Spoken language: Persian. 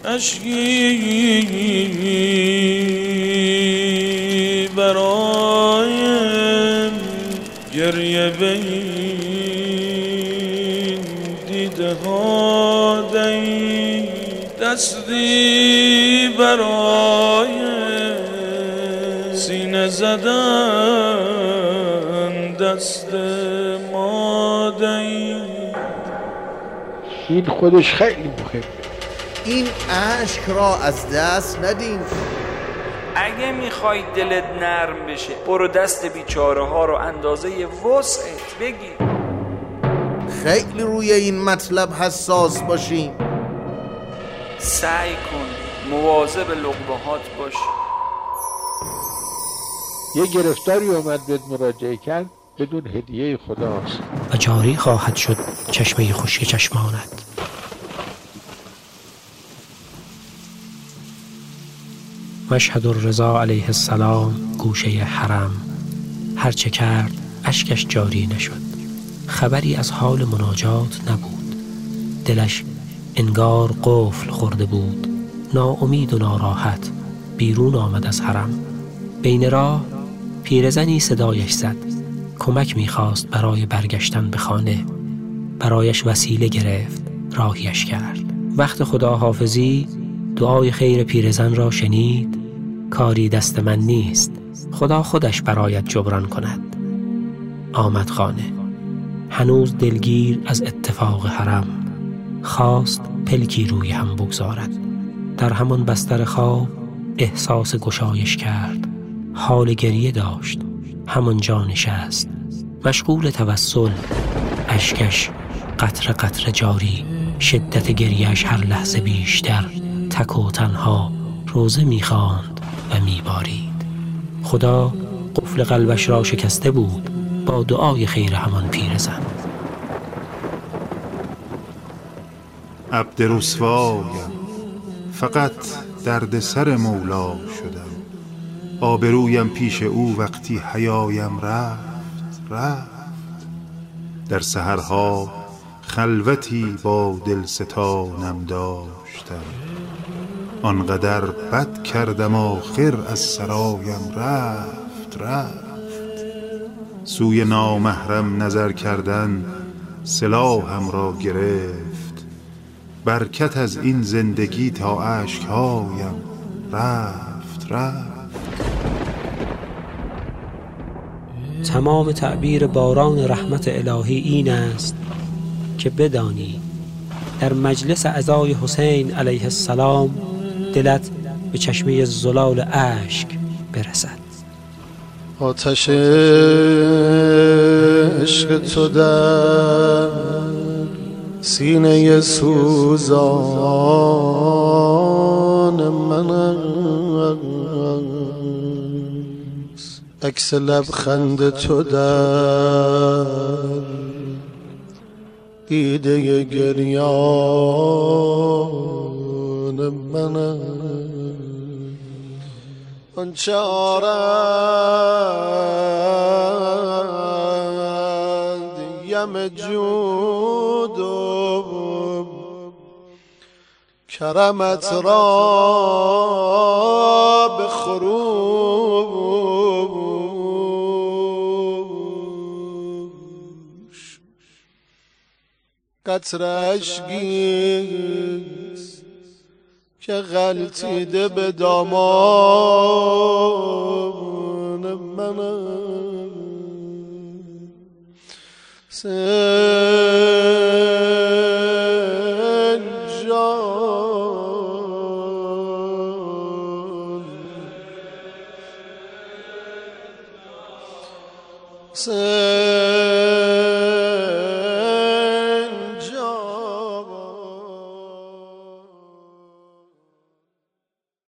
اشکی برایم گریه بین دیده ها دی دستی برایم سینه زدن دست ما دی. این خودش خیلی مهمه. این اشک را از دست ندین. اگه میخوای دلت نرم بشه برو دست بیچاره ها رو اندازه وسعت بگیر. خیلی روی این مطلب حساس باشین. سعی کن مواظب لقمه‌هات باش. یه گرفتاری اومد بهت مراجعه کرد بدون هدیه خداست و جاری خواهد شد چشمه خشک چشمانت. مشهد الرضا علیه السلام گوشه حرم. هرچه کرد اشکش جاری نشد. خبری از حال مناجات نبود. دلش انگار قفل خورده بود. ناامید و ناراحت بیرون آمد از حرم. بین راه پیرزنی صدایش زد. کمک می‌خواست برای برگشتن به خانه. برایش وسیله گرفت، راهیش کرد. وقت خداحافظی دعای خیر پیرزن را شنید. کاری دست من نیست، خدا خودش برایت جبران کند. آمد خانه، هنوز دلگیر از اتفاق حرم. خواست پلکی روی هم بگذارد. در همان بستر خواب احساس گشایش کرد. حال گریه داشت. همانجا نشست مشغول توسل. اشکش قطره قطره جاری. شدت گریهش هر لحظه بیشتر. تک و تنها روزه می‌خواند و می‌بارید. خدا قفل قلبش را شکسته بود با دعای خیر همان پیرزن. عبد رسوایم، فقط درد سر مولا شدم. آبرویم پیش او وقتی حیایم رفت. در سحرها خلوتی با دلستانم داشتم. آنقدر بد کردم آخر از سرایم رفت. سوی نامحرم نظر کردن سلاحم را گرفت. برکت از این زندگی تا اشکهایم رفت. تمام تعبیر باران رحمت الهی این است که بدانی در مجلس عزای حسین علیه السلام دلت به چشمه زلال اشک برسد. آتش عشق تو در سینه سوزان من است. عکس لبخند تو در دیده گریان من است. آنچه آرند یم جود و کرمت را به خروش. قطره اشکیست که غلطیده به دامان من سنجان